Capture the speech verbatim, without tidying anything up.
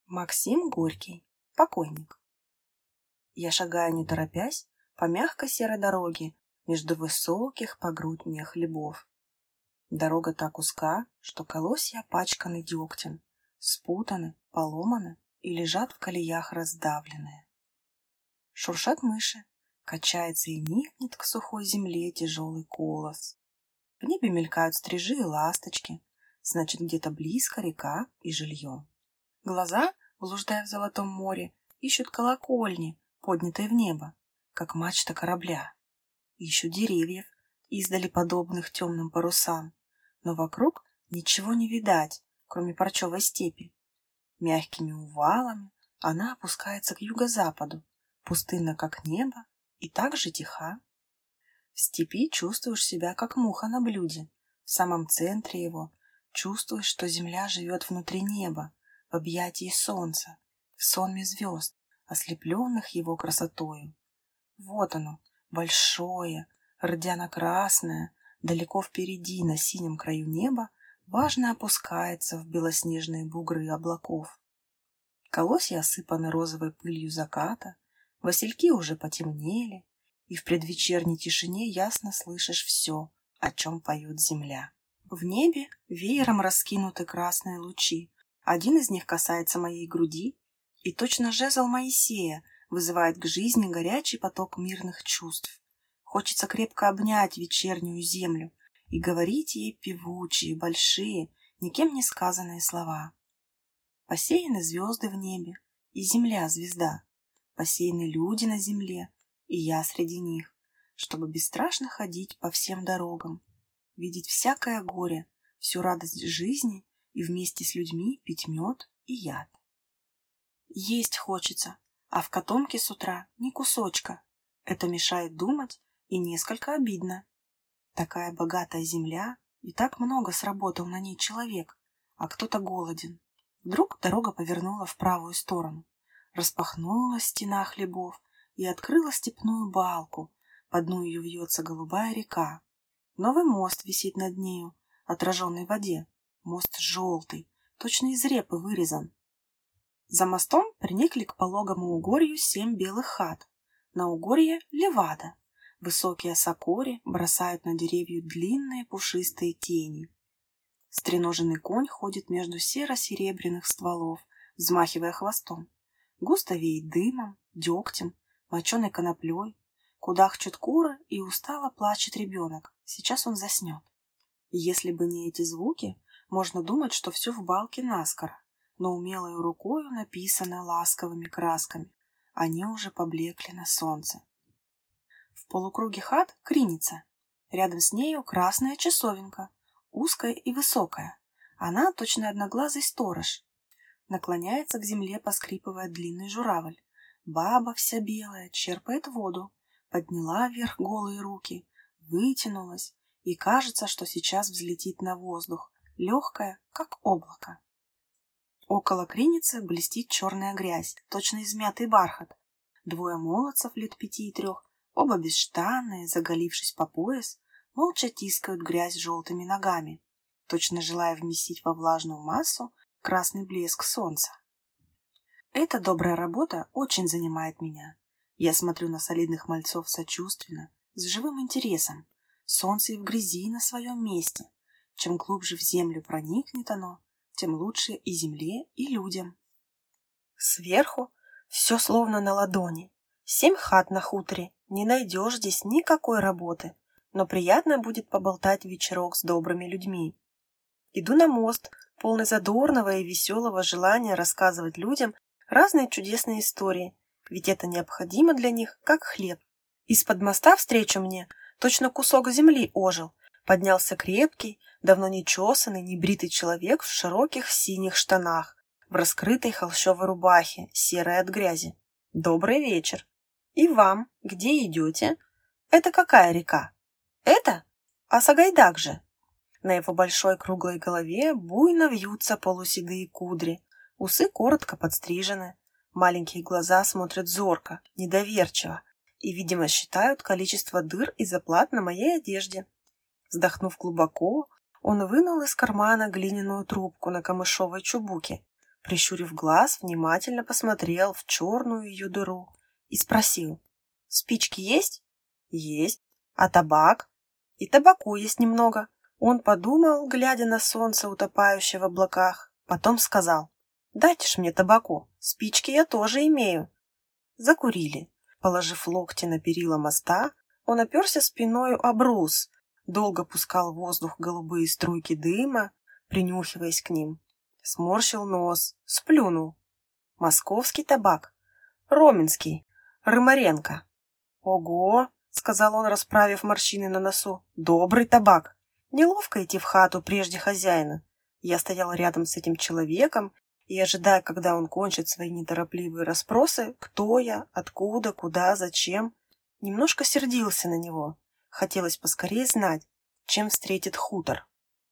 Максим Горький. Покойник. Я шагаю, не торопясь, по мягкой серой дороге между высоких по грудь мне хлебов. Дорога так узка, что колосья опачканы дегтем, спутаны, поломаны и лежат в колеях раздавленные. Шуршат мыши, качается и никнет к сухой земле тяжелый колос. В небе мелькают стрижи и ласточки, значит, где-то близко река и жилье. Глаза, блуждая в золотом море, ищут колокольни, поднятые в небо, как мачта корабля. Ищут деревьев, издали подобных темным парусам, но вокруг ничего не видать, кроме парчевой степи. Мягкими увалами она опускается к юго-западу, пустынна, как небо, и так же тиха. В степи чувствуешь себя, как муха на блюде, в самом центре его чувствуешь, что земля живет внутри неба, в объятии солнца, в сонме звезд, ослепленных его красотою. Вот оно, большое, рдяно-красное, далеко впереди, на синем краю неба, важно опускается в белоснежные бугры облаков. Колосья осыпаны розовой пылью заката, васильки уже потемнели, и в предвечерней тишине ясно слышишь все, о чем поет земля. В небе веером раскинуты красные лучи. Один из них касается моей груди, и точно жезл Моисея вызывает к жизни горячий поток мирных чувств. Хочется крепко обнять вечернюю землю и говорить ей певучие, большие, никем не сказанные слова. Посеяны звезды в небе, и земля звезда. Посеяны люди на земле, и я среди них, чтобы бесстрашно ходить по всем дорогам, видеть всякое горе, всю радость жизни и вместе с людьми пить мед и яд. Есть хочется, а в котомке с утра ни кусочка. Это мешает думать и несколько обидно. Такая богатая земля, и так много сработал на ней человек, а кто-то голоден. Вдруг дорога повернула в правую сторону, распахнулась стена хлебов и открыла степную балку, по дну ее вьется голубая река. Новый мост висит над нею, отраженный в воде. Мост желтый, точно из репы вырезан. За мостом приникли к пологому угорью семь белых хат. На угорье левада. Высокие осокори бросают на деревья длинные пушистые тени. Стреноженный конь ходит между серо-серебряных стволов, взмахивая хвостом. Густо веет дымом, дегтем, моченой коноплей. Кудахчут куры, и устало плачет ребенок. Сейчас он заснет. Если бы не эти звуки, можно думать, что все в балке наскоро, но умелой рукою написано ласковыми красками. Они уже поблекли на солнце. В полукруге хат криница. Рядом с нею красная часовенка, узкая и высокая. Она точно одноглазый сторож. Наклоняется к земле, поскрипывая длинный журавль. Баба вся белая черпает воду, подняла вверх голые руки, вытянулась, и кажется, что сейчас взлетит на воздух, легкая, как облако. Около криницы блестит черная грязь, точно измятый бархат. Двое молодцев лет пяти и трех, оба бесштанные, заголившись по пояс, молча тискают грязь желтыми ногами, точно желая вместить во влажную массу красный блеск солнца. Эта добрая работа очень занимает меня. Я смотрю на солидных мальцов сочувственно, с живым интересом. Солнце и в грязи на своем месте. Чем глубже в землю проникнет оно, тем лучше и земле, и людям. Сверху все словно на ладони. Семь хат на хуторе, не найдешь здесь никакой работы, но приятно будет поболтать вечерок с добрыми людьми. Иду на мост, полный задорного и веселого желания рассказывать людям разные чудесные истории, ведь это необходимо для них, как хлеб. Из-под моста встречу мне точно кусок земли ожил. Поднялся крепкий, давно не чесанный, небритый человек в широких синих штанах, в раскрытой холщовой рубахе, серой от грязи. Добрый вечер. И вам, где идете? Это какая река? Это? А Сагайдак же. На его большой круглой голове буйно вьются полуседые кудри, усы коротко подстрижены, маленькие глаза смотрят зорко, недоверчиво и, видимо, считают количество дыр и заплат на моей одежде. Вздохнув глубоко, он вынул из кармана глиняную трубку на камышовой чубуке, Прищурив глаз, внимательно посмотрел в черную ее дыру и спросил: «Спички есть?» «Есть. А табак?» «И табаку есть немного». Он подумал, глядя на солнце, утопающее в облаках, потом сказал: «Дайте ж мне табаку, спички я тоже имею». Закурили. Положив локти на перила моста, он оперся спиною об брус, долго пускал в воздух голубые струйки дыма, принюхиваясь к ним. Сморщил нос, сплюнул. Московский табак. Роменский. Рымаренко. «Ого!» — сказал он, расправив морщины на носу. «Добрый табак. Неловко идти в хату прежде хозяина». Я стоял рядом с этим человеком и, ожидая, когда он кончит свои неторопливые расспросы, кто я, откуда, куда, зачем, немножко сердился на него. Хотелось поскорее знать, чем встретит хутор.